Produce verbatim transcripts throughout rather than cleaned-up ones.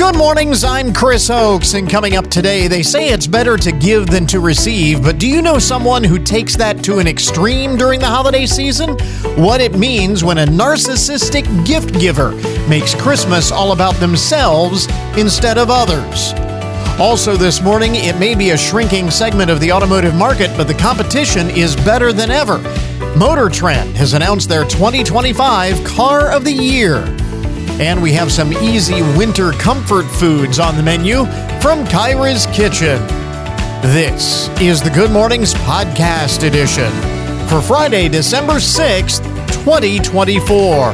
Good mornings, I'm Chris Oakes, and coming up today, they say it's better to give than to receive, but do you know someone who takes that to an extreme during the holiday season? What it means when a narcissistic gift giver makes Christmas all about themselves instead of others. Also this morning, it may be a shrinking segment of the automotive market, but the competition is better than ever. Motor Trend has announced their twenty twenty-five Car of the Year. And we have some easy winter comfort foods on the menu from Kyra's Kitchen. This is the Good Mornings Podcast Edition for Friday, December sixth, twenty twenty-four.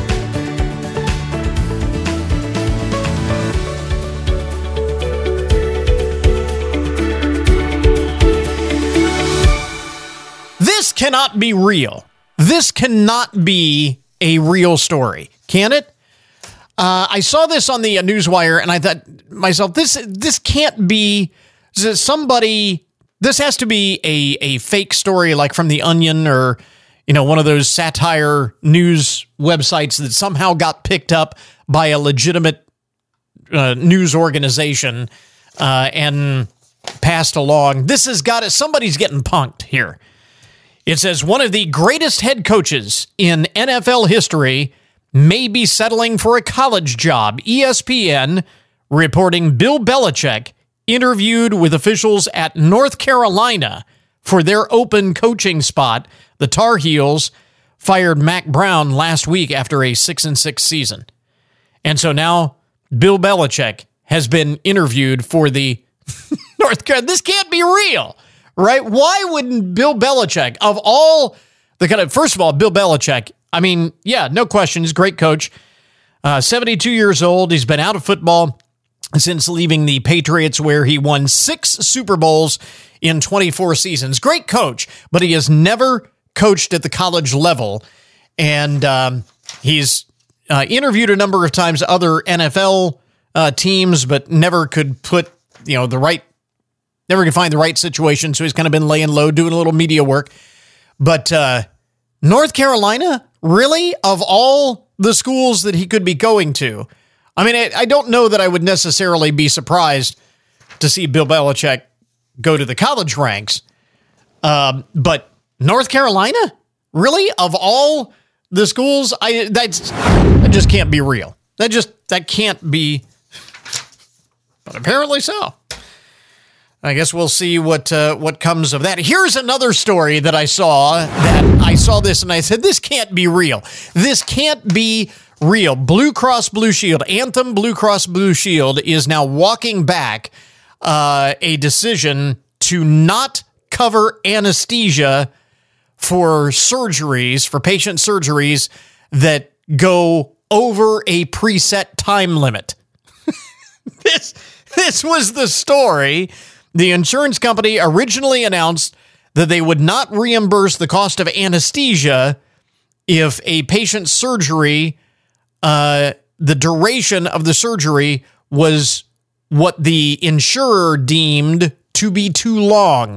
This cannot be real. This cannot be a real story, can it? Uh, I saw this on the uh, Newswire, and I thought myself, this this can't be somebody. This has to be a a fake story, like from The Onion or you know one of those satire news websites that somehow got picked up by a legitimate uh, news organization uh, and passed along. This has got it. Somebody's getting punked here. It says one of the greatest head coaches in N F L history may be settling for a college job. E S P N reporting Bill Belichick interviewed with officials at North Carolina for their open coaching spot. The Tar Heels fired Mac Brown last week after a six and six season. And so now Bill Belichick has been interviewed for the North Carolina. This can't be real, right? Why wouldn't Bill Belichick, of all the kind of, first of all, Bill Belichick, I mean, yeah, no question. He's a great coach. Uh, seventy-two years old. He's been out of football since leaving the Patriots, where he won six Super Bowls in twenty-four seasons. Great coach, but he has never coached at the college level. And um, he's uh, interviewed a number of times other N F L uh, teams, but never could put, you know, the right, never could find the right situation. So he's kind of been laying low, doing a little media work. But uh, North Carolina, really? Of all the schools that he could be going to, I mean, I, I don't know that I would necessarily be surprised to see Bill Belichick go to the college ranks. Um, but North Carolina, really? Of all the schools, I that's that just can't be real. That just that can't be. But apparently so. I guess we'll see what uh, what comes of that. Here's another story that I saw that I saw this and I said, this can't be real. This can't be real. Blue Cross Blue Shield, Anthem Blue Cross Blue Shield is now walking back uh, a decision to not cover anesthesia for surgeries, for patient surgeries that go over a preset time limit. this this was the story. The insurance company originally announced that they would not reimburse the cost of anesthesia if a patient's surgery, uh, the duration of the surgery was what the insurer deemed to be too long.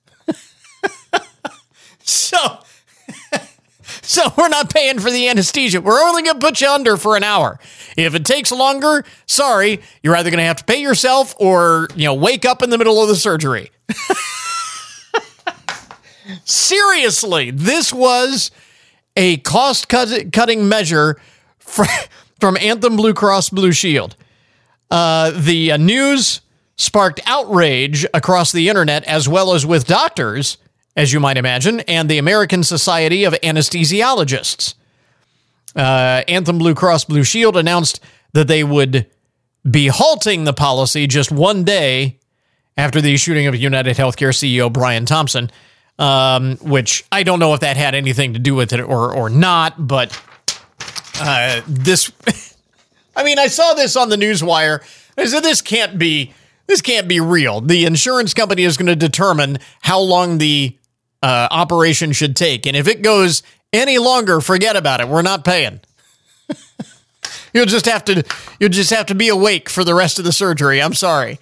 so, so we're not paying for the anesthesia. We're only going to put you under for an hour. If it takes longer, sorry, you're either going to have to pay yourself or, you know, wake up in the middle of the surgery. Seriously, this was a cost-cutting measure from Anthem Blue Cross Blue Shield. Uh, the uh, news sparked outrage across the internet, as well as with doctors, as you might imagine, and the American Society of Anesthesiologists. Uh, Anthem Blue Cross Blue Shield announced that they would be halting the policy just one day after the shooting of United Healthcare C E O Brian Thompson, um, which I don't know if that had anything to do with it or or not, but uh, this, I mean, I saw this on the Newswire. I said, this can't be, this can't be real. The insurance company is going to determine how long the uh, operation should take, and if it goes any longer, forget about it. We're not paying. You'll just have to you'll just have to be awake for the rest of the surgery. I'm sorry.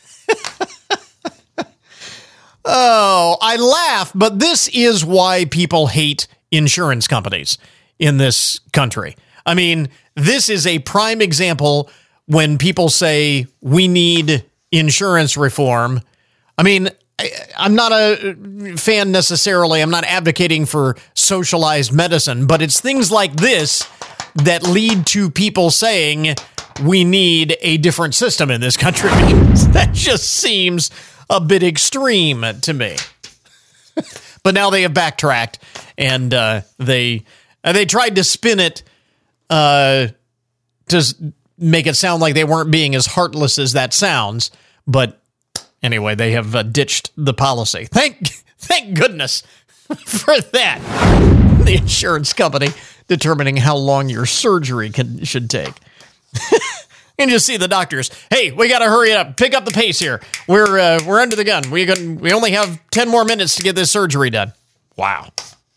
Oh, I laugh, but this is why people hate insurance companies in this country. I mean, this is a prime example when people say we need insurance reform. I mean, I, I'm not a fan necessarily. I'm not advocating for socialized medicine, but it's things like this that lead to people saying we need a different system in this country. That just seems a bit extreme to me. But now they have backtracked, and uh, they uh, they tried to spin it uh, to s- make it sound like they weren't being as heartless as that sounds. But anyway, they have uh, ditched the policy. Thank thank goodness for that. The insurance company determining how long your surgery can, should take. And just see the doctors. Hey, we got to hurry up. Pick up the pace here. We're uh, we're under the gun. We can, we only have ten more minutes to get this surgery done. Wow.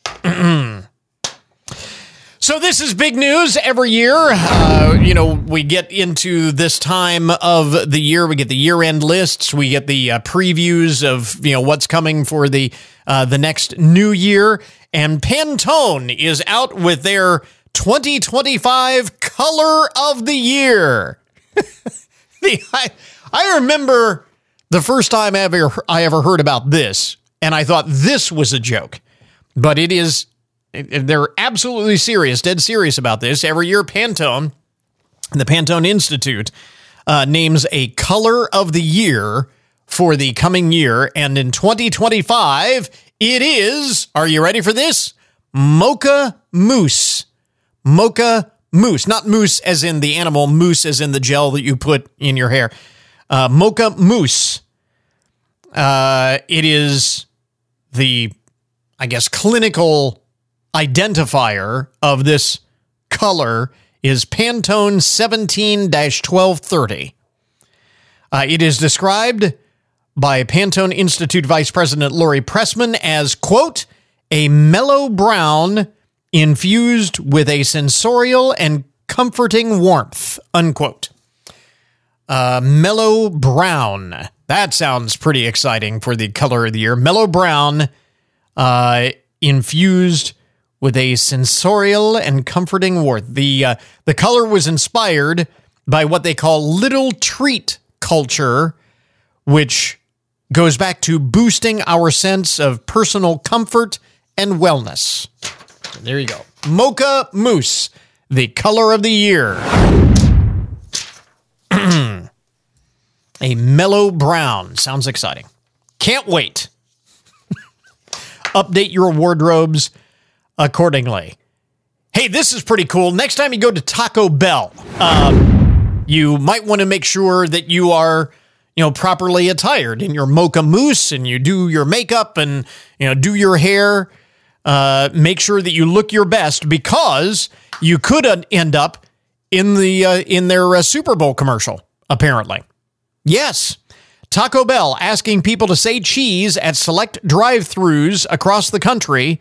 So this is big news every year. Uh, you know, we get into this time of the year. We get the year-end lists. We get the uh, previews of, you know, what's coming for the uh, the next new year. And Pantone is out with their twenty twenty-five Color of the Year. the, I, I remember the first time I ever, I ever heard about this, and I thought this was a joke. But it is, they're absolutely serious, dead serious about this. Every year, Pantone, the Pantone Institute, uh, names a Color of the Year for the coming year. And in twenty twenty-five, it is, are you ready for this? Mocha Mousse. Mocha Mousse, not mousse as in the animal, mousse as in the gel that you put in your hair. Uh, Mocha Mousse. Uh, it is the, I guess, clinical identifier of this color is Pantone seventeen twelve thirty. Uh, it is described by Pantone Institute Vice President Lori Pressman as, quote, a mellow brown infused with a sensorial and comforting warmth, unquote. Uh, mellow brown. That sounds pretty exciting for the color of the year. Mellow brown, uh, infused with a sensorial and comforting warmth. The, uh, the color was inspired by what they call little treat culture, which goes back to boosting our sense of personal comfort and wellness. There you go. Mocha Mousse, the color of the year. A mellow brown. Sounds exciting. Can't wait. Update your wardrobes accordingly. Hey, this is pretty cool. Next time you go to Taco Bell, um, you might want to make sure that you are, you know, properly attired in your Mocha Mousse, and you do your makeup and, you know, do your hair. Uh, make sure that you look your best, because you could uh, end up in the uh, in their uh, Super Bowl commercial, apparently. Yes, Taco Bell asking people to say cheese at select drive-thrus across the country.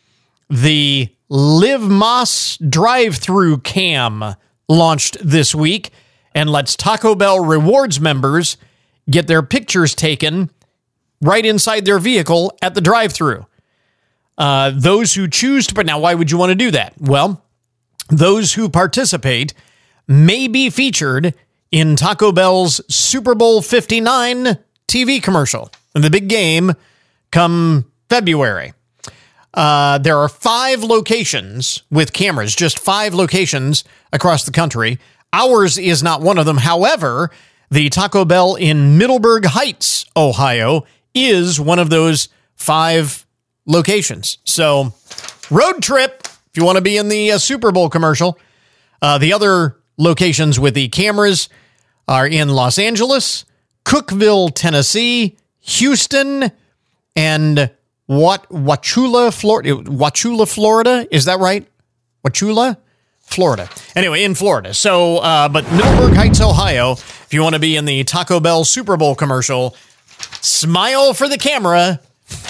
The Live Más drive-thru cam launched this week and lets Taco Bell rewards members get their pictures taken right inside their vehicle at the drive-thru. Uh, those who choose to, but now why would you want to do that? Well, those who participate may be featured in Taco Bell's Super Bowl fifty-nine T V commercial, in the big game come February. Uh, there are five locations with cameras, just five locations across the country. Ours is not one of them. However, the Taco Bell in Middleburg Heights, Ohio, is one of those five locations. So, road trip, if you want to be in the uh, Super Bowl commercial. Uh, the other locations with the cameras are in Los Angeles, Cookeville, Tennessee, Houston, and what Wauchula, Florida. Wauchula, Florida, is that right? Wauchula, Florida. Anyway, in Florida. So, uh, but Middleburg Heights, Ohio, if you want to be in the Taco Bell Super Bowl commercial, smile for the camera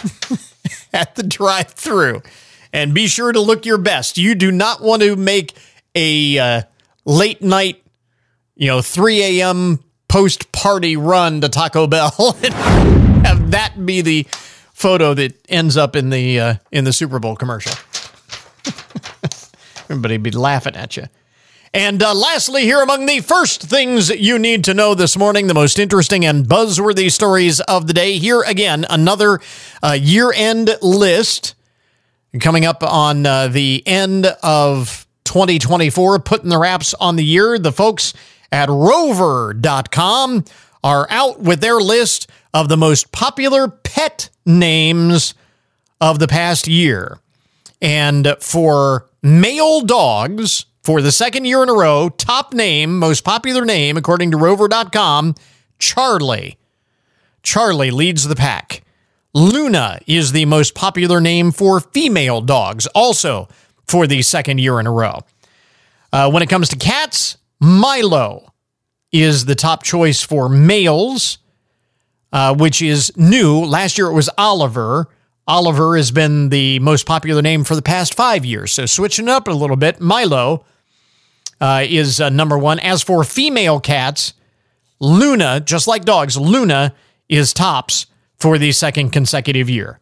at the drive-thru, and be sure to look your best. You do not want to make a uh, late night, you know, three a.m. post-party run to Taco Bell and have that be the photo that ends up in the uh, in the Super Bowl commercial. Everybody be laughing at you. And uh, lastly, here among the first things you need to know this morning, the most interesting and buzzworthy stories of the day. Here again, another uh, year-end list coming up on uh, the end of twenty twenty-four, putting the wraps on the year. The folks at rover dot com are out with their list of the most popular pet names of the past year. And for male dogs, for the second year in a row, top name, most popular name, according to rover dot com, Charlie. Charlie leads the pack. Luna is the most popular name for female dogs, also for the second year in a row. Uh, when it comes to cats, Milo is the top choice for males, uh, which is new. Last year it was Oliver. Oliver has been the most popular name for the past five years. So switching it up a little bit, Milo uh, is uh, number one. As for female cats, Luna, just like dogs, Luna is tops for the second consecutive year.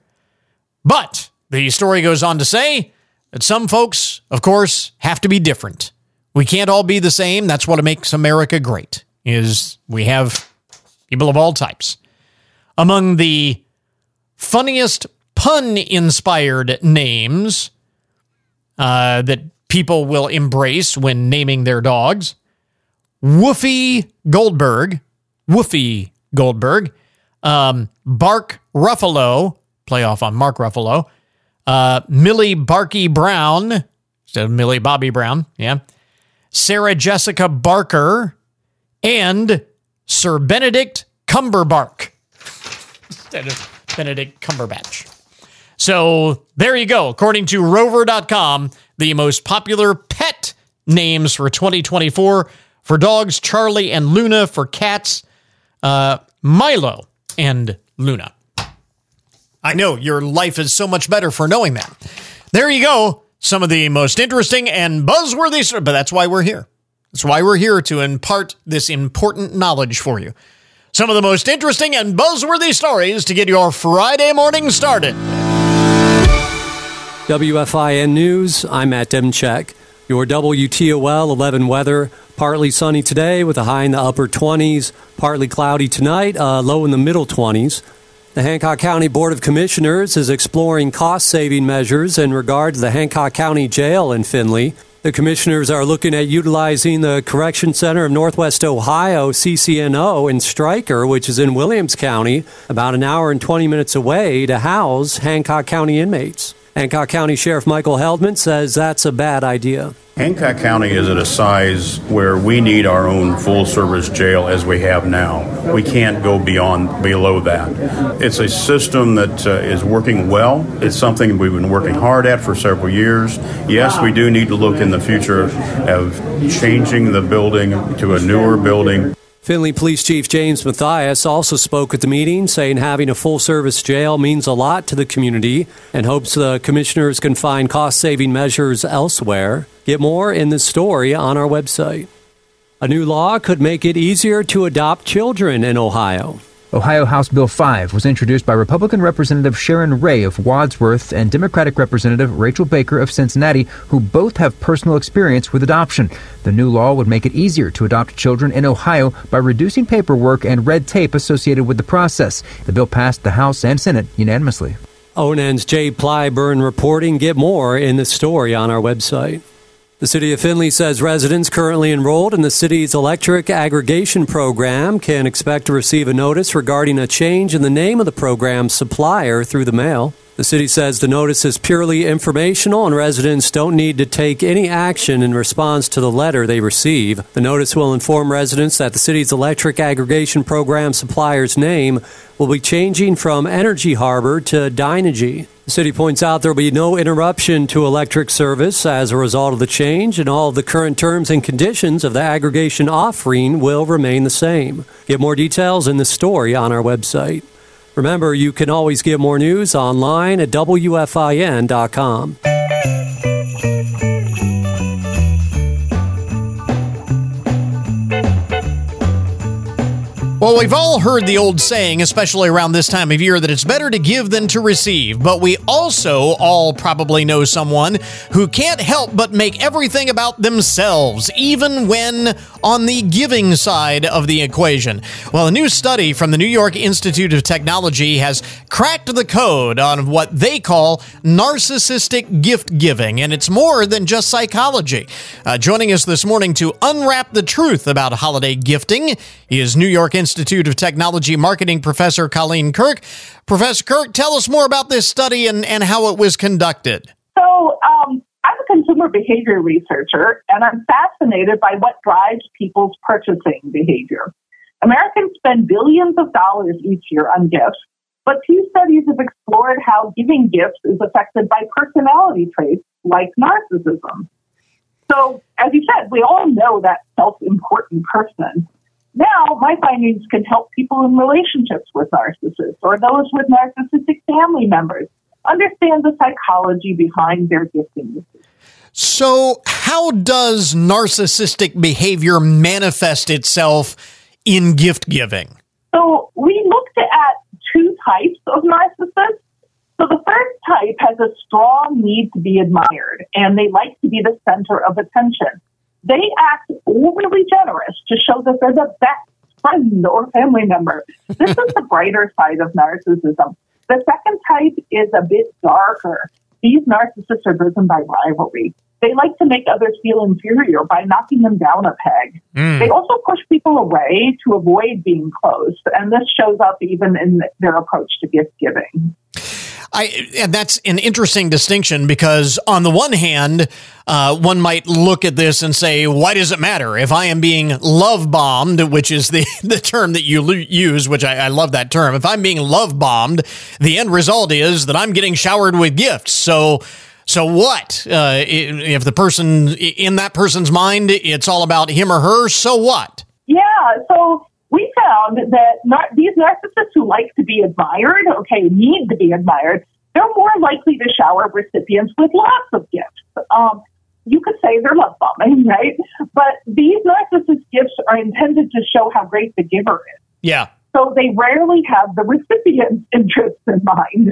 But the story goes on to say that some folks, of course, have to be different. We can't all be the same. That's what makes America great, is we have people of all types. Among the funniest pun-inspired names uh, that people will embrace when naming their dogs, Woofy Goldberg, Woofy Goldberg, um, Bark Ruffalo, play off on Mark Ruffalo, uh, Millie Barky Brown, instead of Millie Bobby Brown, yeah, Sarah Jessica Barker, and Sir Benedict Cumberbark, instead of Benedict Cumberbatch. So there you go. According to rover dot com, the most popular pet names for twenty twenty-four. For dogs, Charlie and Luna. For cats, uh, Milo and Luna. I know your life is so much better for knowing that. There you go. Some of the most interesting and buzzworthy stories, but that's why we're here. That's why we're here, to impart this important knowledge for you. Some of the most interesting and buzzworthy stories to get your Friday morning started. W F I N News, I'm Matt Demchek. Your W T O L eleven weather, partly sunny today with a high in the upper twenties, partly cloudy tonight, uh, low in the middle twenties. The Hancock County Board of Commissioners is exploring cost-saving measures in regard to the Hancock County Jail in Findlay. The commissioners are looking at utilizing the Correction Center of Northwest Ohio, C C N O, in Stryker, which is in Williams County, about an hour and twenty minutes away, to house Hancock County inmates. Hancock County Sheriff Michael Heldman says that's a bad idea. Hancock County is at a size where we need our own full-service jail as we have now. We can't go beyond, below that. It's a system that uh, is working well. It's something we've been working hard at for several years. Yes, we do need to look in the future of changing the building to a newer building. Findlay Police Chief James Mathias also spoke at the meeting, saying having a full-service jail means a lot to the community and hopes the commissioners can find cost-saving measures elsewhere. Get more in this story on our website. A new law could make it easier to adopt children in Ohio. Ohio House Bill five was introduced by Republican Representative Sharon Ray of Wadsworth and Democratic Representative Rachel Baker of Cincinnati, who both have personal experience with adoption. The new law would make it easier to adopt children in Ohio by reducing paperwork and red tape associated with the process. The bill passed the House and Senate unanimously. O N N's Jay Plyburn reporting. Get more in the story on our website. The City of Findlay says residents currently enrolled in the city's electric aggregation program can expect to receive a notice regarding a change in the name of the program's supplier through the mail. The city says the notice is purely informational and residents don't need to take any action in response to the letter they receive. The notice will inform residents that the city's electric aggregation program supplier's name will be changing from Energy Harbor to Dynegy. The city points out there will be no interruption to electric service as a result of the change, and all of the current terms and conditions of the aggregation offering will remain the same. Get more details in the story on our website. Remember, you can always get more news online at W F I N dot com. Well, we've all heard the old saying, especially around this time of year, that it's better to give than to receive. But we also all probably know someone who can't help but make everything about themselves, even when on the giving side of the equation. Well, a new study from the New York Institute of Technology has cracked the code on what they call narcissistic gift giving, and it's more than just psychology. Uh, joining us this morning to unwrap the truth about holiday gifting is New York Institute of Technology marketing professor Colleen Kirk. Professor Kirk, tell us more about this study and, and how it was conducted. So um, I'm a consumer behavior researcher, and I'm fascinated by what drives people's purchasing behavior. Americans spend billions of dollars each year on gifts, but two studies have explored how giving gifts is affected by personality traits like narcissism. So, as you said, we all know that self-important person. Now, my findings can help people in relationships with narcissists or those with narcissistic family members understand the psychology behind their gifting. So, how does narcissistic behavior manifest itself in gift giving? So, we looked at two types of narcissists. So, the first type has a strong need to be admired, and they like to be the center of attention. They act overly generous to show that they're the best friend or family member. This is the brighter side of narcissism. The second type is a bit darker. These narcissists are driven by rivalry. They like to make others feel inferior by knocking them down a peg. Mm. They also push people away to avoid being close, and this shows up even in their approach to gift giving. I, and that's an interesting distinction because on the one hand, uh, one might look at this and say, why does it matter if I am being love bombed, which is the, the term that you lo- use, which I, I love that term. If I'm being love bombed, the end result is that I'm getting showered with gifts. So, so what? Uh, if the person in that person's mind, it's all about him or her. So what? Yeah. So we found that nar- these narcissists who like to be admired, okay, need to be admired, they're more likely to shower recipients with lots of gifts. Um, you could say they're love bombing, right? But these narcissist gifts are intended to show how great the giver is. Yeah. So they rarely have the recipient's interests in mind.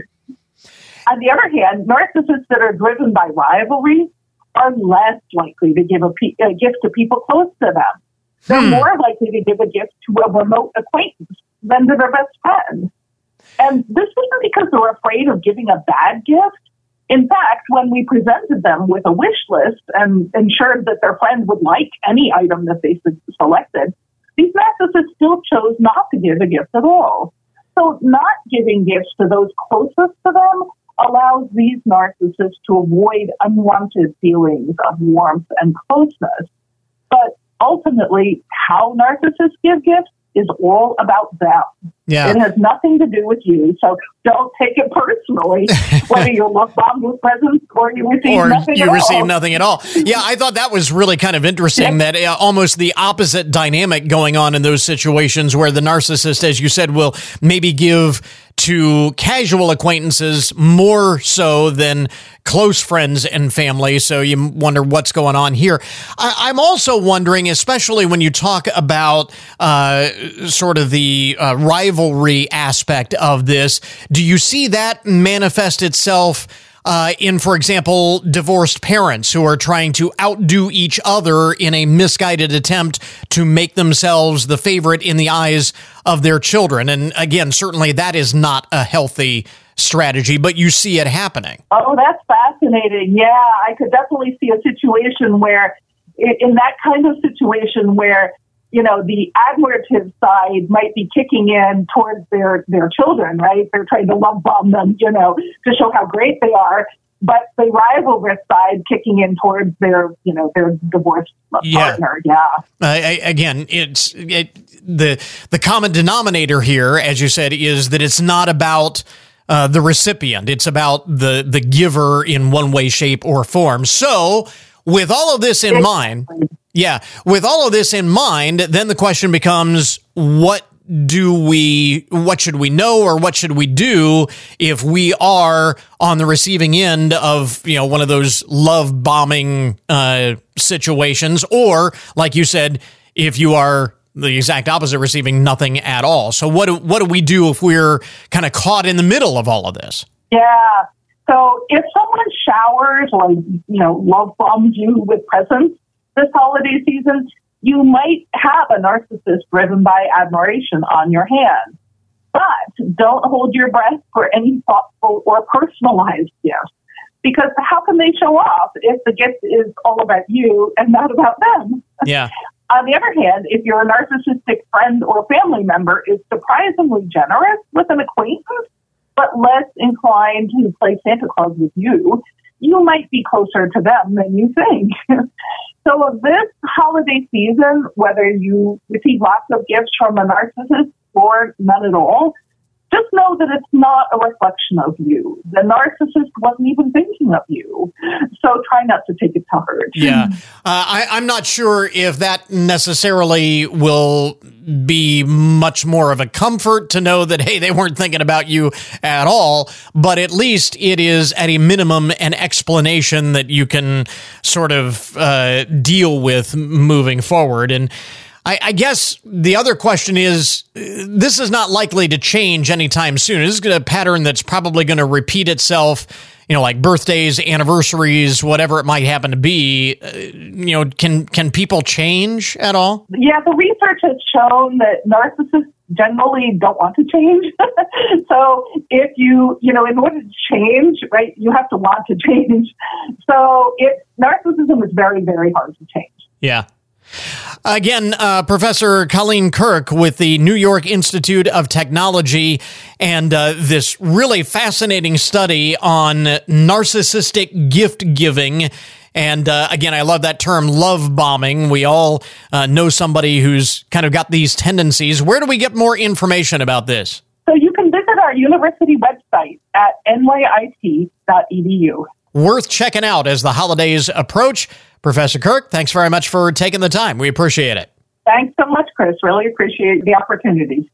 On the other hand, narcissists that are driven by rivalry are less likely to give a, pe- a gift to people close to them. They're hmm. more likely to give a gift to a remote acquaintance than to their best friend. And this isn't because they're afraid of giving a bad gift. In fact, when we presented them with a wish list and ensured that their friend would like any item that they selected, these narcissists still chose not to give a gift at all. So not giving gifts to those closest to them allows these narcissists to avoid unwanted feelings of warmth and closeness. But ultimately, how narcissists give gifts is all about them. Yeah. It has nothing to do with you, so don't take it personally, whether you're love bombed with presents or you receive or nothing you at receive all. nothing at all. Yeah, I thought that was really kind of interesting, yeah. that uh, almost the opposite dynamic going on in those situations where the narcissist, as you said, will maybe give to casual acquaintances more so than close friends and family. So you wonder what's going on here. I, I'm also wondering, especially when you talk about uh, sort of the uh, rivalry aspect of this, do you see that manifest itself Uh, in, for example, divorced parents who are trying to outdo each other in a misguided attempt to make themselves the favorite in the eyes of their children? And again, certainly that is not a healthy strategy, but you see it happening. Oh, that's fascinating. Yeah, I could definitely see a situation where, in that kind of situation where, you know, the admirative side might be kicking in towards their, their children, right? They're trying to love bomb them, you know, to show how great they are. But the rivalrous side kicking in towards their, you know, their divorced yeah. partner. Yeah. Uh, I, again, it's it, the the common denominator here, as you said, is that it's not about uh, the recipient. It's about the the giver in one way, shape, or form. So, with all of this in mind. Yeah. With all of this in mind, then the question becomes, what do we, what should we know or what should we do if we are on the receiving end of, you know, one of those love bombing uh, situations? Or, like you said, if you are the exact opposite, receiving nothing at all. So what do, what do we do if we're kind of caught in the middle of all of this? Yeah. So if someone showers or, you know, love bombs you with presents this holiday season, you might have a narcissist driven by admiration on your hands. But don't hold your breath for any thoughtful or personalized gifts, because how can they show off if the gift is all about you and not about them? Yeah. On the other hand, if your narcissistic friend or family member is surprisingly generous with an acquaintance, but less inclined to play Santa Claus with you, you might be closer to them than you think. So this holiday season, whether you receive lots of gifts from a narcissist or none at all, just know that it's not a reflection of you. The narcissist wasn't even thinking of you. So try not to take it to heart. Yeah. Uh, I, I'm not sure if that necessarily will be much more of a comfort to know that, hey, they weren't thinking about you at all, but at least it is at a minimum an explanation that you can sort of uh, deal with moving forward. And I, I guess the other question is, uh, this is not likely to change anytime soon. This is a pattern that's probably going to repeat itself, you know, like birthdays, anniversaries, whatever it might happen to be. Uh, you know, can can people change at all? Yeah, the research has shown that narcissists generally don't want to change. So if you, you know, in order to change, right, you have to want to change. So it, narcissism is very, very hard to change. Yeah. Again, uh, Professor Colleen Kirk with the New York Institute of Technology, and uh, this really fascinating study on narcissistic gift giving. And uh, again, I love that term, love bombing. We all uh, know somebody who's kind of got these tendencies. Where do we get more information about this? So you can visit our university website at N Y I T dot E D U. Worth checking out as the holidays approach. Professor Kirk, thanks very much for taking the time. We appreciate it. Thanks so much, Chris. Really appreciate the opportunity.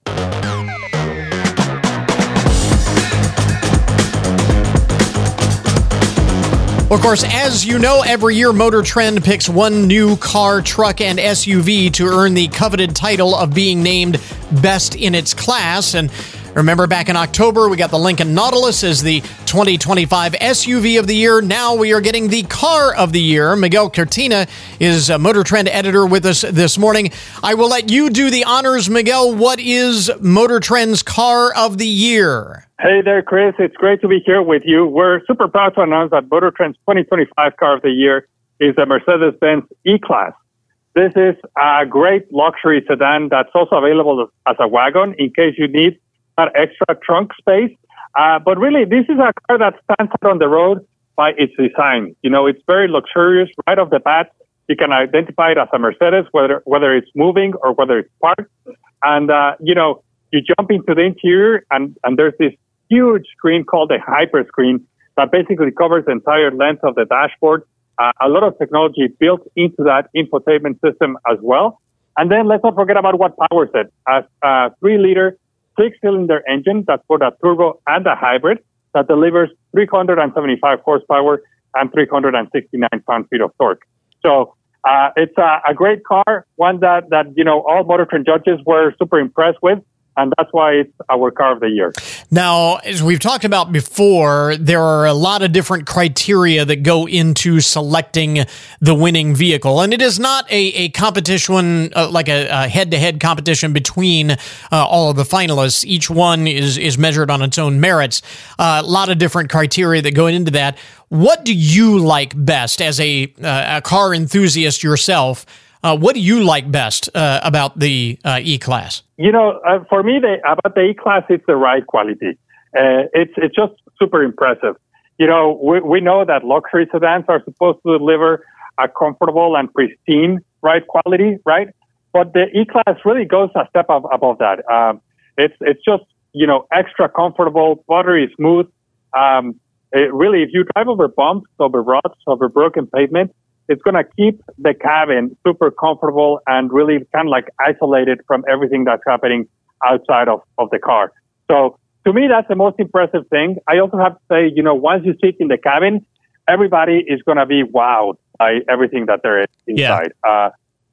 Of course, as you know, every year Motor Trend picks one new car, truck, and S U V to earn the coveted title of being named Best in its class. And remember, back in October, we got the Lincoln Nautilus as the twenty twenty-five S U V of the year. Now we are getting the car of the year. Miguel Cortina is a Motor Trend editor with us this morning. I will let you do the honors, Miguel. What is Motor Trend's car of the year? Hey there, Chris. It's great to be here with you. We're super proud to announce that Motor Trend's twenty twenty-five car of the year is the Mercedes-Benz E-Class. This is a great luxury sedan that's also available as a wagon in case you need that extra trunk space. Uh, but really, this is a car that stands out on the road by its design. You know, it's very luxurious right off the bat. You can identify it as a Mercedes, whether whether it's moving or whether it's parked. And, uh, you know, you jump into the interior and, and there's this huge screen called a hyper screen that basically covers the entire length of the dashboard. Uh, a lot of technology built into that infotainment system as well. And then let's not forget about what powers it. A, a three-liter, six-cylinder engine that's both a turbo and a hybrid that delivers three hundred seventy-five horsepower and three hundred sixty-nine pound-feet of torque. So uh, it's a, a great car, one that, that you know all Motor Trend judges were super impressed with. And that's why it's our car of the year. Now, as we've talked about before, there are a lot of different criteria that go into selecting the winning vehicle. And it is not a, a competition, uh, like a, a head-to-head competition between uh, all of the finalists. Each one is, is measured on its own merits. Uh, a lot of different criteria that go into that. What do you like best as a, uh, a car enthusiast yourself? Uh, what do you like best uh, about the uh, E-Class? You know, uh, for me, the, about the E-Class, it's the ride quality. Uh, it's it's just super impressive. You know, we, we know that luxury sedans are supposed to deliver a comfortable and pristine ride quality, right? But the E-Class really goes a step ab- above that. Um, it's it's just, you know, extra comfortable, buttery smooth. Um, it really, if you drive over bumps, over ruts, over broken pavement, it's going to keep the cabin super comfortable and really kind of like isolated from everything that's happening outside of, of the car. So to me, that's the most impressive thing. I also have to say, you know, once you sit in the cabin, everybody is going to be wowed by everything that there is inside. Yeah. Uh,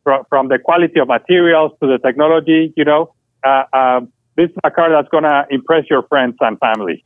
from, from the quality of materials to the technology, you know, uh, um, this is a car that's going to impress your friends and family.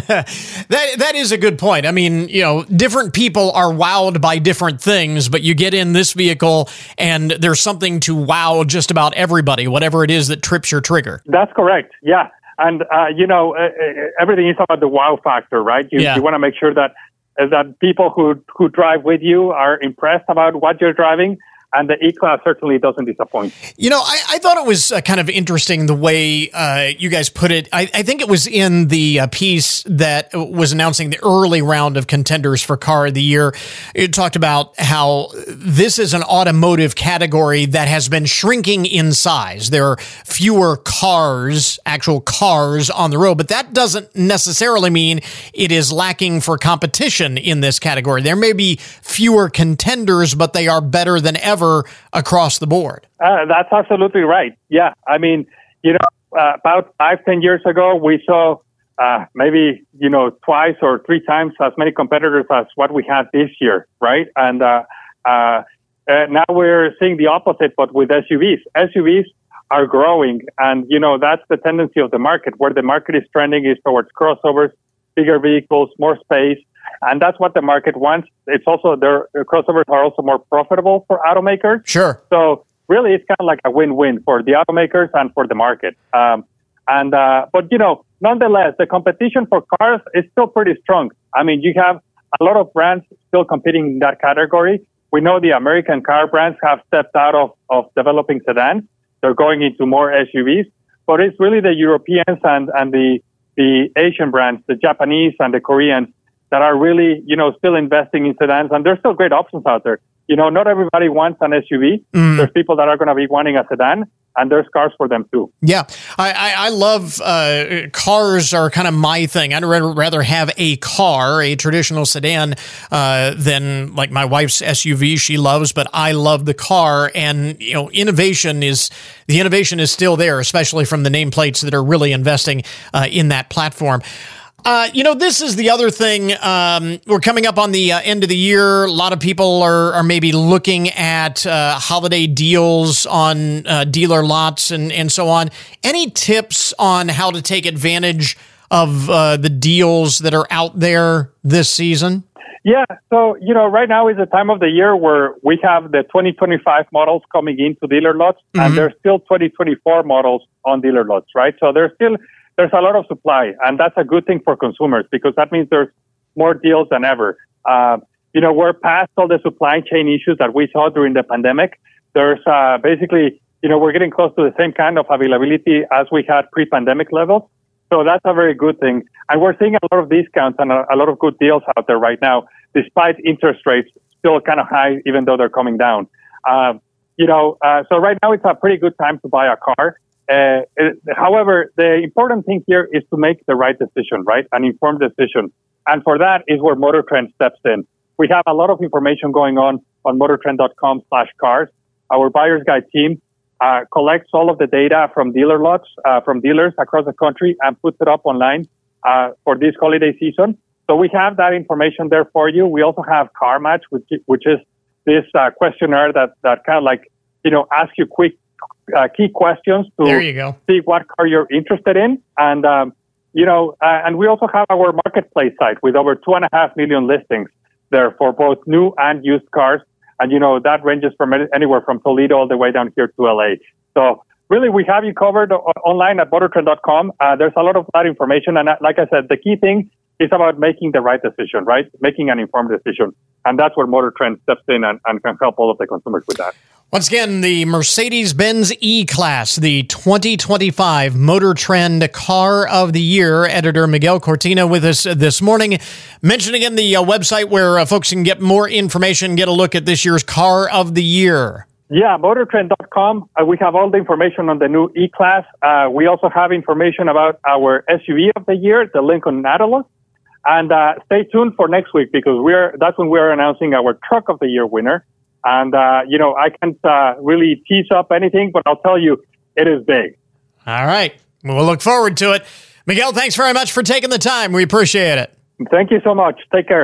that that is a good point. I mean, you know, different people are wowed by different things, but you get in this vehicle and there's something to wow just about everybody, whatever it is that trips your trigger. That's correct. Yeah. And, uh, you know, uh, everything is about the wow factor, right? You, yeah. you want to make sure that uh, that people who, who drive with you are impressed about what you're driving. And the E-Class certainly doesn't disappoint. You know, I, I thought it was uh, kind of interesting the way uh, you guys put it. I, I think it was in the uh, piece that was announcing the early round of contenders for Car of the Year. It talked about how this is an automotive category that has been shrinking in size. There are fewer cars, actual cars on the road, but that doesn't necessarily mean it is lacking for competition in this category. There may be fewer contenders, but they are better than ever across the board. Uh, that's absolutely right. Yeah. I mean, you know, uh, about five, ten years ago, we saw uh, maybe, you know, twice or three times as many competitors as what we had this year, right? And uh, uh, uh, now we're seeing the opposite, but with S U Vs. S U Vs are growing, and, you know, that's the tendency of the market. Where the market is trending is towards crossovers, bigger vehicles, more space. And that's what the market wants. It's also, their crossovers are also more profitable for automakers. Sure. So really, it's kind of like a win-win for the automakers and for the market. Um, and uh, but, you know, nonetheless, the competition for cars is still pretty strong. I mean, you have a lot of brands still competing in that category. We know the American car brands have stepped out of, of developing sedans. They're going into more S U Vs. But it's really the Europeans and, and the, the Asian brands, the Japanese and the Koreans, that are really, you know, still investing in sedans, and there's still great options out there. You know, not everybody wants an S U V. Mm. There's people that are going to be wanting a sedan, and there's cars for them too. Yeah, I, I, I love uh, cars are kind of my thing. I'd rather have a car, a traditional sedan, uh, than like my wife's S U V she loves, but I love the car. And, you know, innovation is, the innovation is still there, especially from the nameplates that are really investing uh, in that platform. Uh, you know, this is the other thing. Um, we're coming up on the uh, end of the year. A lot of people are, are maybe looking at uh, holiday deals on uh, dealer lots and, and so on. Any tips on how to take advantage of uh, the deals that are out there this season? Yeah. So, you know, right now is the time of the year where we have the twenty twenty-five models coming into dealer lots, mm-hmm. and there's still twenty twenty-four models on dealer lots, right? So there's still... There's a lot of supply, and that's a good thing for consumers because that means there's more deals than ever. Uh, you know, we're past all the supply chain issues that we saw during the pandemic. There's uh, basically, you know, we're getting close to the same kind of availability as we had pre-pandemic levels. So that's a very good thing. And we're seeing a lot of discounts and a, a lot of good deals out there right now, despite interest rates still kind of high, even though they're coming down. Uh, you know, uh, so right now it's a pretty good time to buy a car. Uh, it, however, the important thing here is to make the right decision, right? An informed decision. And for that is where MotorTrend steps in. We have a lot of information going on on motortrend.com slash cars. Our buyer's guide team uh, collects all of the data from dealer lots, uh, from dealers across the country and puts it up online uh, for this holiday season. So we have that information there for you. We also have Car Match, which, which is this uh, questionnaire that, that kind of like, you know, asks you quick Uh, key questions to there you go. see what car you're interested in. And, um, you know, uh, and we also have our marketplace site with over two and a half million listings there for both new and used cars. And, you know, that ranges from anywhere from Toledo all the way down here to L A. So really, we have you covered o- online at motortrend dot com. Uh, there's a lot of that information. And uh, like I said, the key thing is about making the right decision, right? Making an informed decision. And that's where MotorTrend steps in and, and can help all of the consumers with that. Once again, the Mercedes-Benz E-Class, the twenty twenty-five MotorTrend Car of the Year. Editor Miguel Cortina with us this morning. Mention again the uh, website where uh, folks can get more information, get a look at this year's Car of the Year. Yeah, motortrend dot com. Uh, we have all the information on the new E-Class. Uh, we also have information about our S U V of the year, the Lincoln Nautilus. And uh, stay tuned for next week because we're that's when we're announcing our Truck of the Year winner. And, uh, you know, I can't uh, really tease up anything, but I'll tell you, it is big. All right. We'll look forward to it. Miguel, thanks very much for taking the time. We appreciate it. Thank you so much. Take care.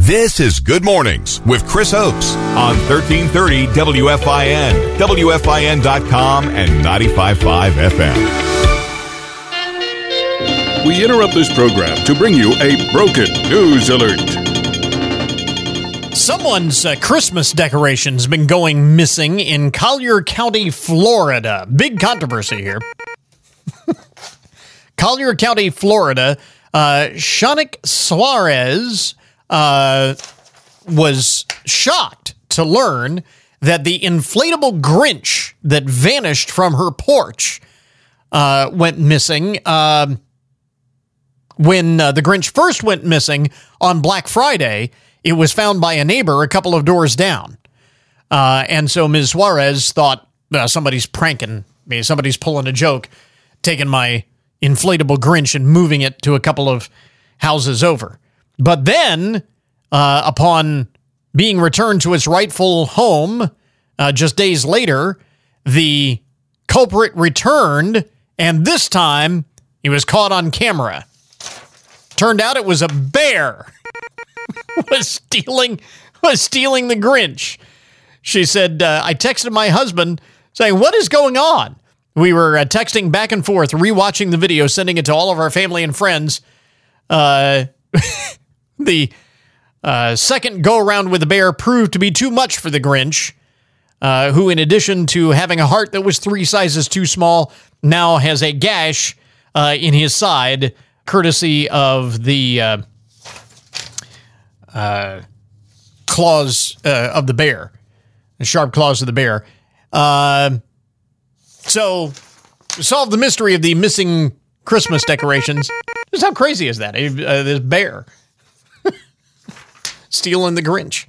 This is Good Mornings with Chris Oakes on thirteen thirty W F I N, W F I N dot com, and ninety-five point five F M. We interrupt this program to bring you a broken news alert. Someone's uh, Christmas decorations been going missing in Collier County, Florida. Big controversy here. Collier County, Florida. Uh, Shanique Suarez uh, was shocked to learn that the inflatable Grinch that vanished from her porch uh, went missing. Uh, when uh, the Grinch first went missing on Black Friday, it was found by a neighbor a couple of doors down. Uh, and so Miz Suarez thought, uh, somebody's pranking me, somebody's pulling a joke, taking my inflatable Grinch and moving it to a couple of houses over. But then, uh, upon being returned to its rightful home, uh, just days later, the culprit returned, and this time he was caught on camera. Turned out it was a bear was stealing was stealing the Grinch. She said, uh, I texted my husband saying, what is going on? We were uh, texting back and forth, rewatching the video, sending it to all of our family and friends. Uh, the uh, second go-around with the bear proved to be too much for the Grinch, uh, who, in addition to having a heart that was three sizes too small, now has a gash uh, in his side, courtesy of the uh, uh, claws uh, of the bear, the sharp claws of the bear. Uh, so, solve the mystery of the missing Christmas decorations. Just how crazy is that? Uh, this bear stealing the Grinch.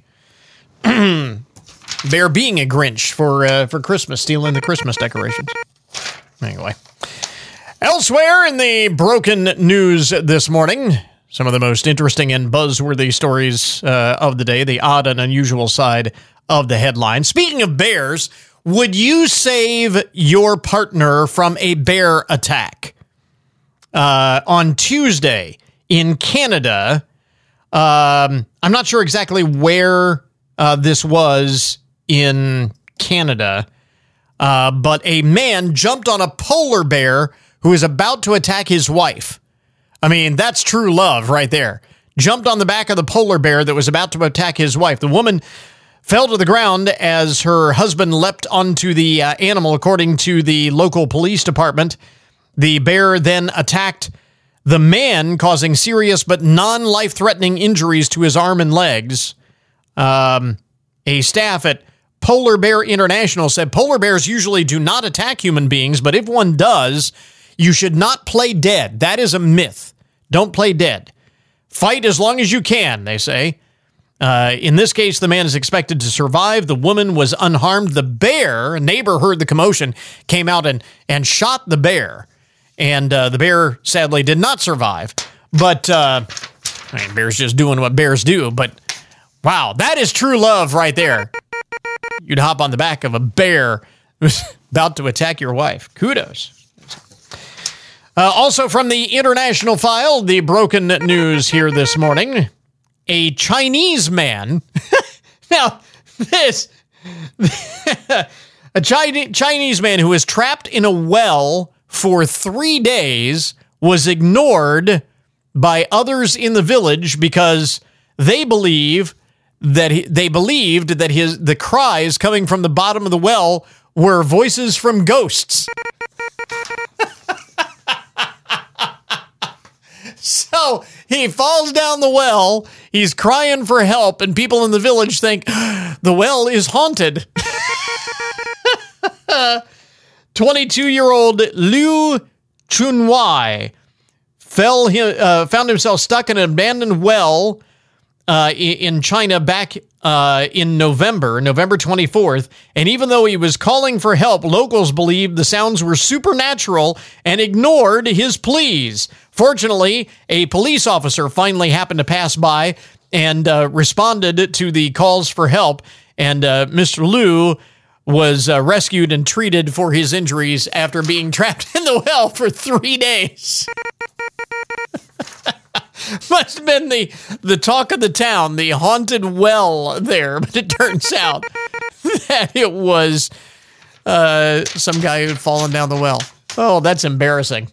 Bear being a Grinch for uh, for Christmas, stealing the Christmas decorations. Anyway. Elsewhere in the broken news this morning, some of the most interesting and buzzworthy stories uh, of the day, the odd and unusual side of the headline. Speaking of bears, would you save your partner from a bear attack? Uh, on Tuesday in Canada, um, I'm not sure exactly where uh, this was in Canada, uh, but a man jumped on a polar bear who was about to attack his wife. I mean, that's true love right there. Jumped on the back of the polar bear that was about to attack his wife. The woman fell to the ground as her husband leapt onto the uh, animal, according to the local police department. The bear then attacked the man, causing serious but non-life-threatening injuries to his arm and legs. Um, a staff at Polar Bear International said polar bears usually do not attack human beings, but if one does, you should not play dead. That is a myth. Don't play dead. Fight as long as you can, they say. Uh, in this case, the man is expected to survive. The woman was unharmed. The bear, a neighbor heard the commotion, came out and, and shot the bear. And uh, the bear, sadly, did not survive. But, uh, I mean, bears just doing what bears do. But, wow, that is true love right there. You'd hop on the back of a bear who's about to attack your wife. Kudos. Uh, also from the international file, the broken news here this morning. A Chinese man. Now, this. a Chinese, Chinese man who was trapped in a well for three days was ignored by others in the village because they believe that he, they believed that his the cries coming from the bottom of the well were voices from ghosts. So he falls down the well, he's crying for help, and people in the village think the well is haunted. twenty-two-year-old Liu Chunwei fell, uh, found himself stuck in an abandoned well uh, in China back uh, in November, November twenty-fourth. And even though he was calling for help, locals believed the sounds were supernatural and ignored his pleas. Fortunately, a police officer finally happened to pass by and uh, responded to the calls for help. And uh, Mister Liu was uh, rescued and treated for his injuries after being trapped in the well for three days. Must have been the, the talk of the town, the haunted well there. But it turns out that it was uh, some guy who had fallen down the well. Oh, that's embarrassing.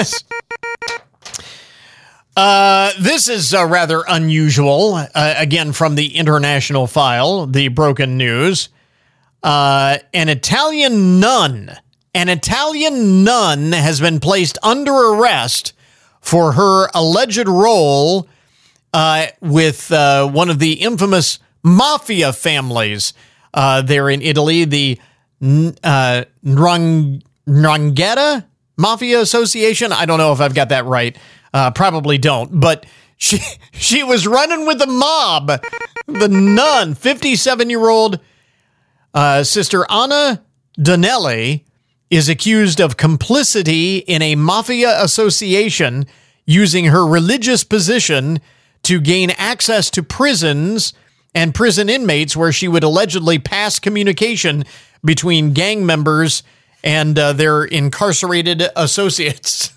uh, this is uh, rather unusual. Uh, again, from the international file, the broken news. Uh, an Italian nun, an Italian nun has been placed under arrest for her alleged role uh, with uh, one of the infamous mafia families uh, there in Italy, the uh, Ndrangheta Mafia Association. I don't know if I've got that right. Uh, probably don't. But she she was running with the mob. The nun, fifty-seven-year-old uh, Sister Anna Donnelly, is accused of complicity in a mafia association using her religious position to gain access to prisons and prison inmates, where she would allegedly pass communication between gang members and uh, their incarcerated associates.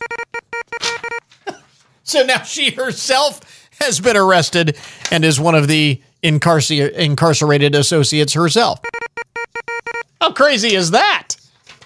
So now she herself has been arrested and is one of the incarcer- incarcerated associates herself. How crazy is that?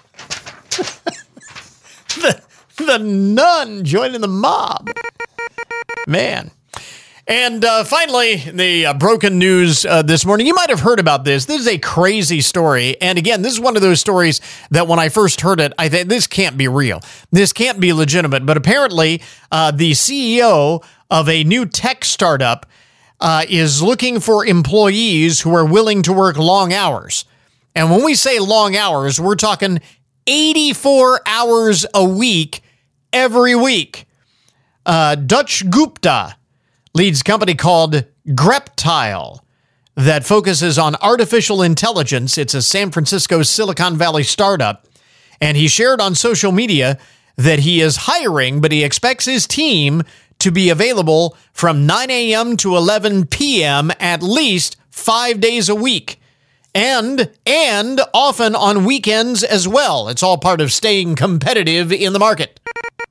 the, the nun joining the mob. Man. And uh, finally, the uh, broken news uh, this morning. You might have heard about this. This is a crazy story. And again, this is one of those stories that when I first heard it, I thought this can't be real. This can't be legitimate. But apparently, uh, the C E O of a new tech startup uh, is looking for employees who are willing to work long hours. And when we say long hours, we're talking eighty-four hours a week, every week. Uh, Dutch Gupta leads a company called Greptile that focuses on artificial intelligence. It's a San Francisco Silicon Valley startup. And he shared on social media that he is hiring, but he expects his team to be available from nine a.m. to eleven p.m. at least five days a week. And, and often on weekends as well. It's all part of staying competitive in the market.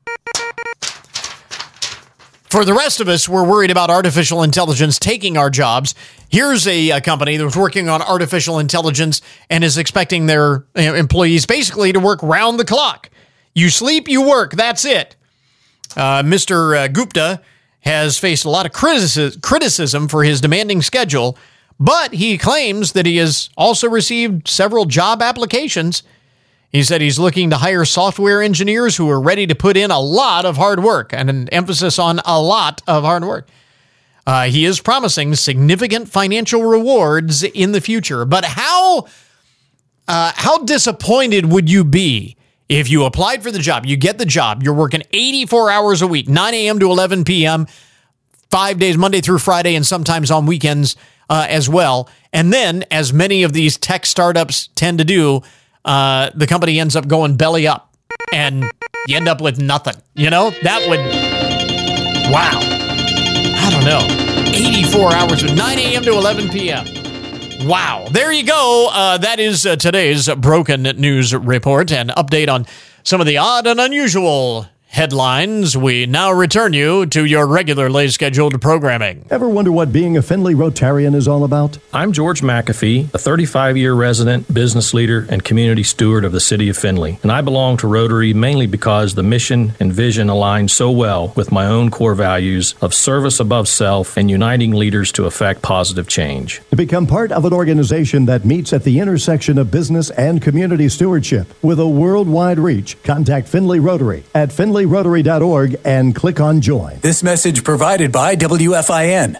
For the rest of us, we're worried about artificial intelligence taking our jobs. Here's a, a company that's working on artificial intelligence and is expecting their you know, employees basically to work round the clock. You sleep, you work, that's it. Uh, Mister Uh, Gupta has faced a lot of criticism, criticism for his demanding schedule, but he claims that he has also received several job applications. He said he's looking to hire software engineers who are ready to put in a lot of hard work, and an emphasis on a lot of hard work. Uh, he is promising significant financial rewards in the future. But how, uh, how disappointed would you be if you applied for the job, you get the job, you're working eighty-four hours a week, nine a.m. to eleven p.m., five days, Monday through Friday, and sometimes on weekends uh, as well. And then, as many of these tech startups tend to do, Uh, the company ends up going belly up and you end up with nothing. You know, that would, wow. I don't know. eighty-four hours with nine a.m. to eleven p.m. Wow. There you go. Uh, that is uh, today's Broken News Report, and update on some of the odd and unusual headlines. We now return you to your regularly scheduled programming. Ever wonder what being a Findlay Rotarian is all about? I'm George McAfee, a thirty-five-year resident, business leader, and community steward of the city of Findlay. And I belong to Rotary mainly because the mission and vision align so well with my own core values of service above self and uniting leaders to effect positive change. To become part of an organization that meets at the intersection of business and community stewardship with a worldwide reach, contact Findlay Rotary at findlay rotary dot org and click on Join. This message provided by W F I N.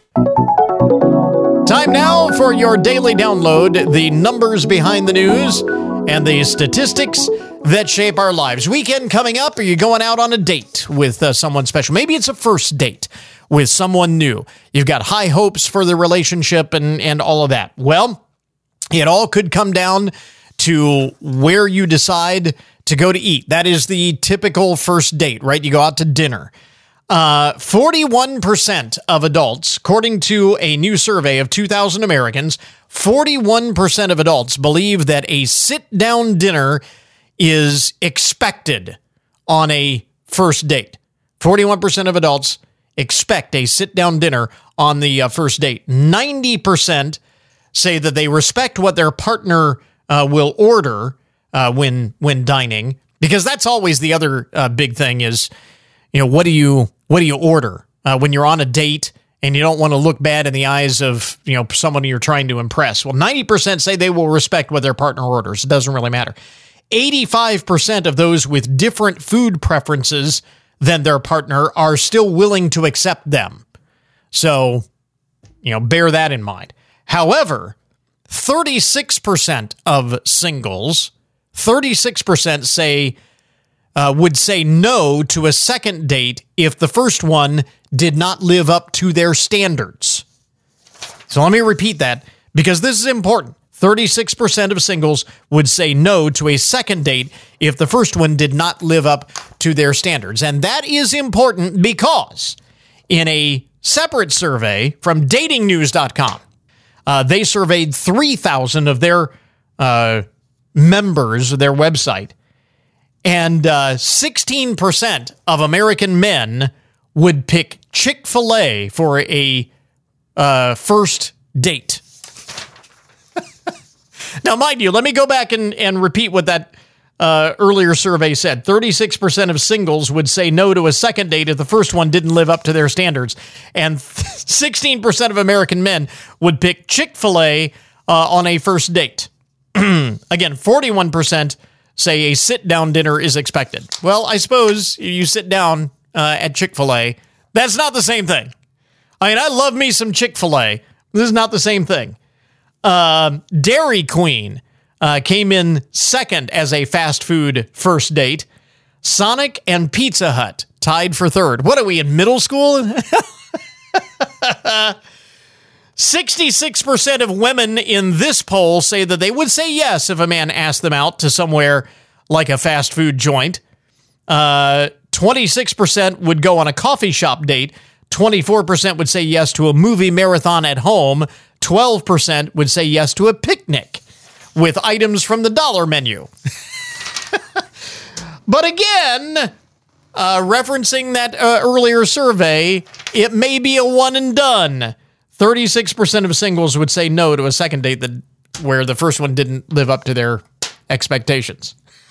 Time now for your daily download, the numbers behind the news and the statistics that shape our lives. Weekend coming up. Are you going out on a date with uh, someone special? Maybe it's a first date with someone new. You've got high hopes for the relationship and, and all of that. Well, it all could come down to where you decide to go to eat. That is the typical first date, right? You go out to dinner. Uh, forty-one percent of adults, according to a new survey of two thousand Americans, forty-one percent of adults believe that a sit-down dinner is expected on a first date. forty-one percent of adults expect a sit-down dinner on the uh, first date. ninety percent say that they respect what their partner uh, will order uh, when when dining, because that's always the other uh, big thing is, you know, what do you what do you order uh, when you're on a date and you don't want to look bad in the eyes of, you know, someone you're trying to impress? Well, ninety percent say they will respect what their partner orders. It doesn't really matter. eighty-five percent of those with different food preferences than their partner are still willing to accept them. So, you know, bear that in mind. However, thirty-six percent of singles, thirty-six percent say uh, would say no to a second date if the first one did not live up to their standards. So let me repeat that because this is important. thirty-six percent of singles would say no to a second date if the first one did not live up to their standards. And that is important because in a separate survey from dating news dot com, uh, they surveyed three thousand of their uh, members, their website, and uh, sixteen percent of American men would pick Chick-fil-A for a uh, first date. Now, mind you, let me go back and, and repeat what that uh, earlier survey said. thirty-six percent of singles would say no to a second date if the first one didn't live up to their standards. And sixteen percent of American men would pick Chick-fil-A uh, on a first date. Again, forty-one percent say a sit-down dinner is expected. Well, I suppose you sit down uh, at Chick-fil-A. That's not the same thing. I mean, I love me some Chick-fil-A. This is not the same thing. Uh, Dairy Queen uh, came in second as a fast food first date. Sonic and Pizza Hut tied for third. What are we, in middle school? sixty-six percent of women in this poll say that they would say yes if a man asked them out to somewhere like a fast food joint. Uh, twenty-six percent would go on a coffee shop date. twenty-four percent would say yes to a movie marathon at home. twelve percent would say yes to a picnic with items from the dollar menu. But again, uh, referencing that uh, earlier survey, it may be a one and done. thirty-six percent of singles would say no to a second date that where the first one didn't live up to their expectations.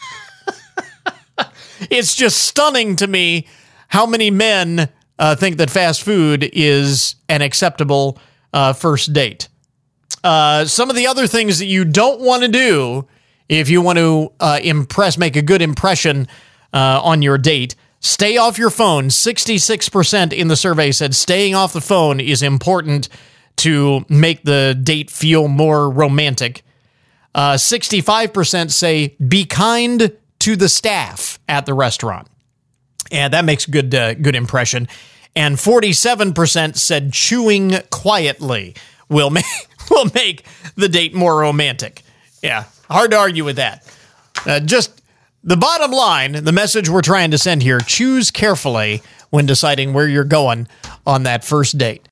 It's just stunning to me how many men uh, think that fast food is an acceptable uh, first date. Uh, some of the other things that you don't want to do if you want to uh, impress, make a good impression uh, on your date, stay off your phone. sixty-six percent in the survey said staying off the phone is important to make the date feel more romantic. Uh, sixty-five percent say be kind to the staff at the restaurant. And that makes a good, uh, good impression. And forty-seven percent said chewing quietly will make, will make the date more romantic. Yeah, hard to argue with that. Uh, just the bottom line, the message we're trying to send here, choose carefully when deciding where you're going on that first date.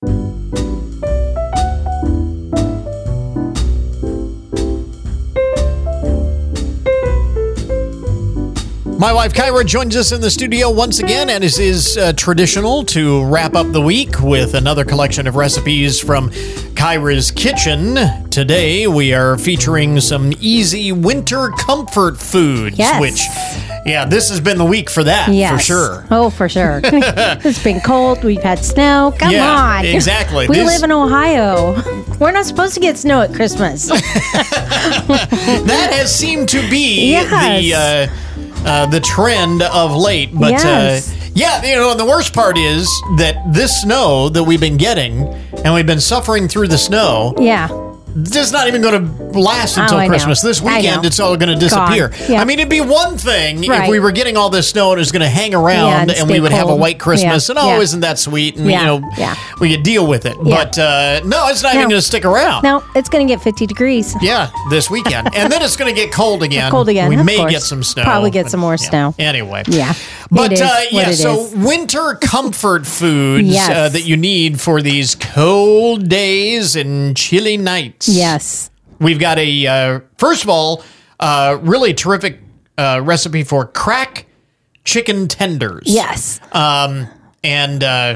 My wife Kyra joins us in the studio once again, and it is uh, traditional to wrap up the week with another collection of recipes from Kyra's Kitchen. Today we are featuring some easy winter comfort foods, yes. which, yeah, this has been the week for that, yes. for sure. Oh, for sure. It's been cold. We've had snow. Come yeah, on. Exactly. We this... live in Ohio. We're not supposed to get snow at Christmas. That has seemed to be yes. the... Uh, Uh, the trend of late. But yes. uh, yeah, you know, and the worst part is that this snow that we've been getting, and we've been suffering through the snow. Yeah. It's not even going to last until oh, Christmas. This weekend, it's all going to disappear. Yeah. I mean, it'd be one thing right. if we were getting all this snow and it was going to hang around yeah, and, and we would cold. have a white Christmas. Yeah. And, oh, yeah. isn't that sweet? And, yeah. you know, yeah. we could deal with it. Yeah. But uh, no, it's not no. even going to stick around. No, it's going to get fifty degrees. Yeah, this weekend. And then it's going to get cold again. Cold again, We of may course. get some snow. Probably get some more yeah. snow. Anyway. Yeah. But it is uh, yeah, it so is. winter comfort foods Yes. uh, that you need for these cold days and chilly nights. Yes. We've got a, uh, first of all, uh, really terrific uh, recipe for crack chicken tenders. Yes. Um, and uh,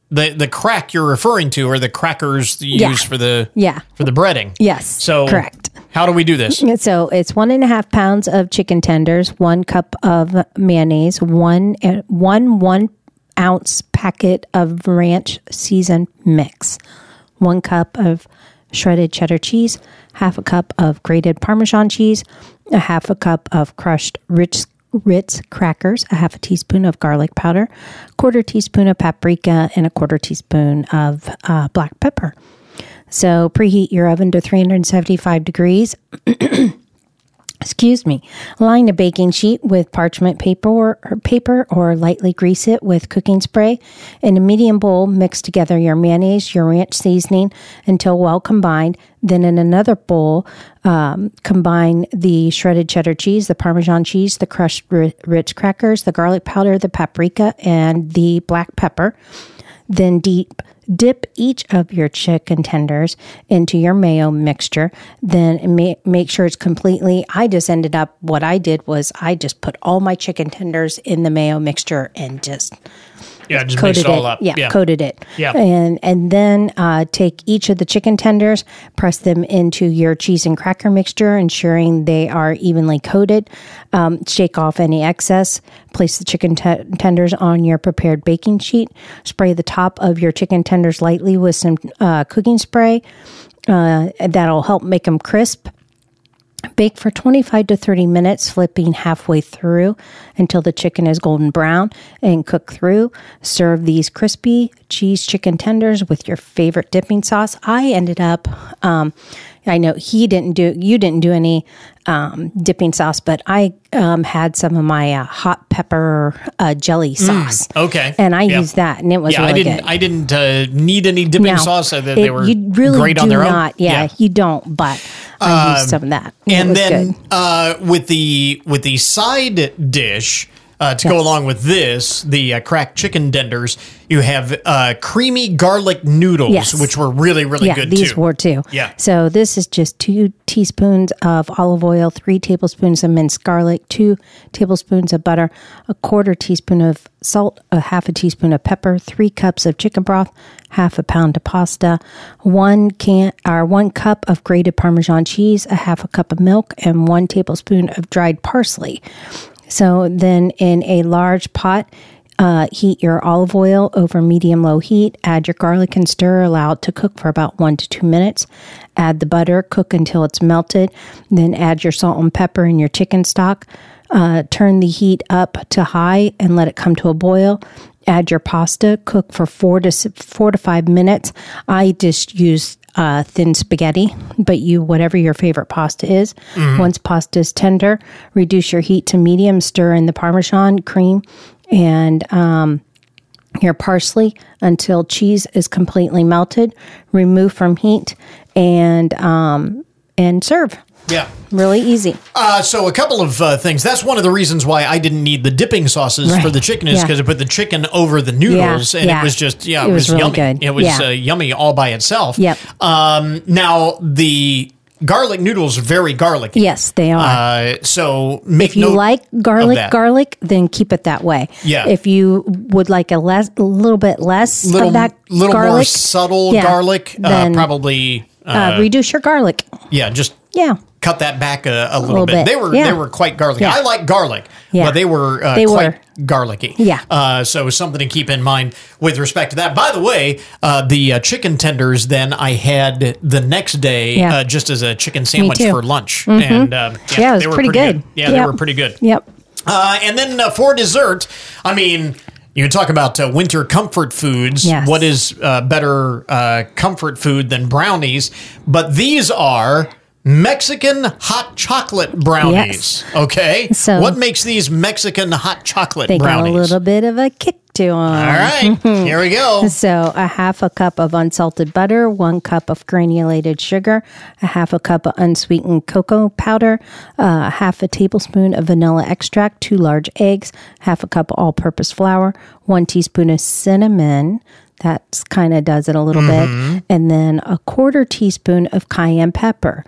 the the crack you're referring to are the crackers you Yeah. use for the Yeah. for the breading. Yes. So correct. How do we do this? So it's one and a half pounds of chicken tenders, one cup of mayonnaise, one uh, one one ounce packet of ranch seasoned mix, one cup of shredded cheddar cheese, half a cup of grated Parmesan cheese, a half a cup of crushed Ritz, Ritz crackers, a half a teaspoon of garlic powder, quarter teaspoon of paprika, and a quarter teaspoon of uh, black pepper. So preheat your oven to three hundred seventy-five degrees. Excuse me. Line a baking sheet with parchment paper or, or paper or lightly grease it with cooking spray. In a medium bowl, mix together your mayonnaise, your ranch seasoning until well combined. Then in another bowl, um, combine the shredded cheddar cheese, the Parmesan cheese, the crushed Ritz crackers, the garlic powder, the paprika, and the black pepper. Then deep Dip each of your chicken tenders into your mayo mixture. Then ma- make sure it's completely, I just ended up, what I did was I just put all my chicken tenders in the mayo mixture and just Yeah, just coated mix it all it. up. Yeah, Yeah. coated it. Yeah. And and then uh, take each of the chicken tenders, press them into your cheese and cracker mixture, ensuring they are evenly coated. Um, shake off any excess. Place the chicken te- tenders on your prepared baking sheet. Spray the top of your chicken tenders lightly with some uh, cooking spray. Uh, that'll help make them crisp. Bake for twenty-five to thirty minutes, flipping halfway through until the chicken is golden brown and cook through. Serve these crispy cheese chicken tenders with your favorite dipping sauce. I ended up, um, I know he didn't do, you didn't do any um, dipping sauce, but I um, had some of my uh, hot pepper uh, jelly sauce. Mm, okay. And I Yeah. used that, and it was yeah, really I didn't. good. I didn't uh, need any dipping No, sauce. Uh, they it- were you really great do on their not, own. Yeah, you don't, but I used some of that. It And was then good. uh, with the with the side dish uh, to go Yes. along with this, the uh, cracked chicken tenders, you have uh, creamy garlic noodles, Yes. which were really really yeah, good these too. were too. Yeah. So this is just two teaspoons of olive oil, three tablespoons of minced garlic, two tablespoons of butter, a quarter teaspoon of salt, a half a teaspoon of pepper, three cups of chicken broth, half a pound of pasta, one can or one cup of grated Parmesan cheese, a half a cup of milk, and one tablespoon of dried parsley. So then in a large pot, Uh, heat your olive oil over medium-low heat. Add your garlic and stir. Allow it to cook for about one to two minutes. Add the butter. Cook until it's melted. Then add your salt and pepper and your chicken stock. Uh, turn the heat up to high and let it come to a boil. Add your pasta. Cook for four to s- four to five minutes. I just use uh, thin spaghetti, but you whatever your favorite pasta is. Mhm. Once pasta is tender, reduce your heat to medium. Stir in the Parmesan cream and um, your parsley until cheese is completely melted. Remove from heat and um, and serve. Yeah. Really easy. Uh, so a couple of uh, things. That's one of the reasons why I didn't need the dipping sauces Right. for the chicken is Yeah. because I put the chicken over the noodles, Yeah, and yeah. it was just yeah, it, It was, was really yummy. good. It was Yeah. uh, yummy all by itself. Yep. Um, now the garlic noodles are very garlicky. Yes, they are. Uh, so make if you note like of garlic, that. garlic, then keep it that way. Yeah. If you would like a less, a little bit less little of that little garlic, more subtle yeah, garlic, uh, then, probably. Uh, uh, reduce your garlic. yeah, just Yeah. cut that back a, a, little, little bit. bit, They were yeah. they were quite garlicky. Yeah. I like garlic, Yeah. but they were uh, They quite were. garlicky. Yeah. Uh, so something to keep in mind with respect to that. By the way, uh, the uh, chicken tenders then I had the next day Yeah. uh, just as a chicken sandwich too. for lunch, Mhm. and uh, Yeah, it was they were pretty good. Yeah, they Yep. were pretty good. Yep. Uh, and then uh, for dessert, I mean, you talk about uh, winter comfort foods. Yes. What is uh, better uh, comfort food than brownies? But these are Mexican hot chocolate brownies. Okay. So- what makes these Mexican hot chocolate They brownies? got a little bit of a kick to them. All right, here we go. So a half a cup of unsalted butter, one cup of granulated sugar, a half a cup of unsweetened cocoa powder, uh, half a tablespoon of vanilla extract, two large eggs, half a cup of all-purpose flour, one teaspoon of cinnamon, That kind of does it a little Mm-hmm. bit. And then a quarter teaspoon of cayenne pepper.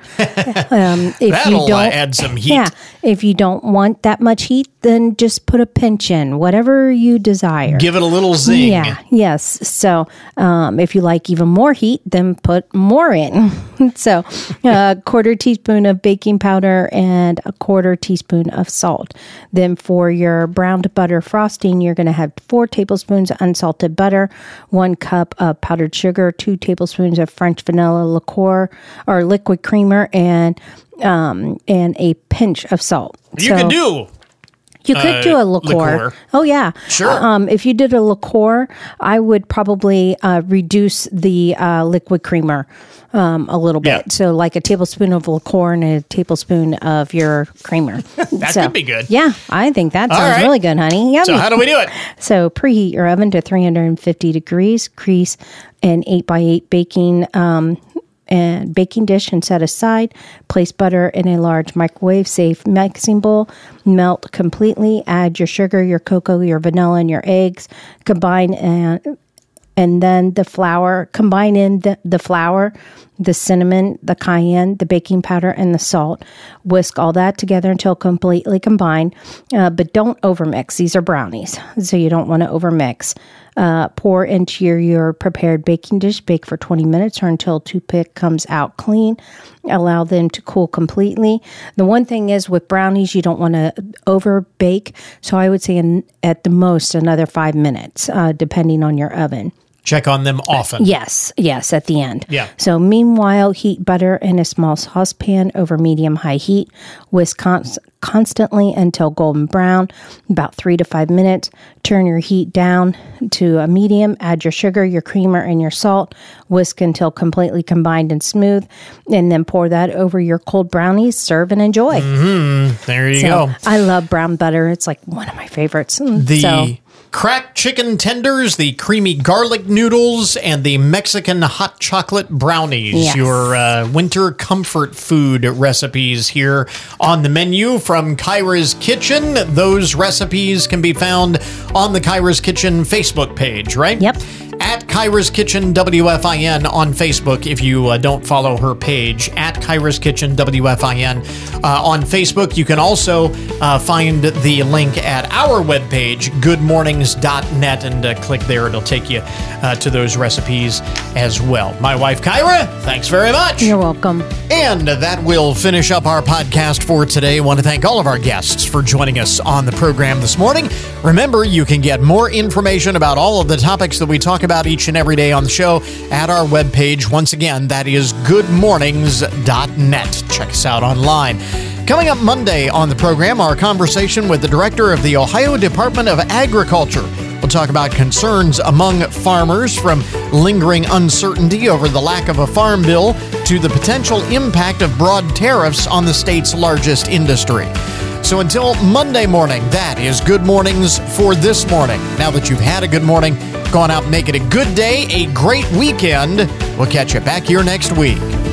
um, if That'll you don't, add some heat. Yeah. If you don't want that much heat, then just put a pinch in, whatever you desire. Give it a little zing. Yeah. Yes. So um, if you like even more heat, then put more in. So a quarter teaspoon of baking powder and a quarter teaspoon of salt. Then for your browned butter frosting, you're going to have four tablespoons of unsalted butter, one cup of powdered sugar, two tablespoons of French vanilla liqueur or liquid creamer, and um, and a pinch of salt. You So- can do. You could Uh, do a liqueur. liqueur. Oh, yeah. Sure. Um, if you did a liqueur, I would probably uh, reduce the uh, liquid creamer um, a little bit. Yeah. So, like a tablespoon of liqueur and a tablespoon of your creamer. That So, could be good. Yeah, I think that All sounds right. really good, honey. Yummy. So how do we do it? So preheat your oven to three hundred fifty degrees. Grease an eight by eight baking um, and baking dish and set aside. Place butter in a large microwave-safe mixing bowl. Melt completely. Add your sugar, your cocoa, your vanilla, and your eggs. Combine and and then the flour. Combine in the, the flour, the cinnamon, the cayenne, the baking powder, and the salt. Whisk all that together until completely combined, uh, but don't overmix. These are brownies, so you don't want to overmix. Uh, pour into your, your prepared baking dish. Bake for twenty minutes or until toothpick comes out clean. Allow them to cool completely. The one thing is with brownies, you don't want to over bake, so I would say in, at the most another five minutes, uh, depending on your oven. Check on them often. Yes, yes, at the end. Yeah. So meanwhile, heat butter in a small saucepan over medium-high heat. Whisk const- constantly until golden brown, about three to five minutes. Turn your heat down to a medium. Add your sugar, your creamer, and your salt. Whisk until completely combined and smooth. And then pour that over your cold brownies. Serve and enjoy. Mm-hmm. There you So, go. I love brown butter. It's like one of my favorites. Mm, The so, cracked chicken tenders, the creamy garlic noodles, and the Mexican hot chocolate brownies. Yes. Your uh, winter comfort food recipes here on the menu from Kyra's Kitchen. Those recipes can be found on the Kyra's Kitchen Facebook page, right? Yep. At Kyra's Kitchen W F I N on Facebook if you uh, don't follow her page. At Kyra's Kitchen W F I N uh, on Facebook. You can also uh, find the link at our webpage, good mornings dot net, and uh, click there. It'll take you uh, to those recipes as well. My wife, Kyra, thanks very much. You're welcome. And that will finish up our podcast for today. I want to thank all of our guests for joining us on the program this morning. Remember, you can get more information about all of the topics that we talk about each and every day on the show at our webpage. Once again, that is good mornings dot net. Check us out online. Coming up Monday on the program, our conversation with the director of the Ohio Department of Agriculture. We'll talk about concerns among farmers, from lingering uncertainty over the lack of a farm bill to the potential impact of broad tariffs on the state's largest industry. So until Monday morning, that is Good Mornings for this morning. Now that you've had a good morning, go on out and make it a good day, a great weekend. We'll catch you back here next week.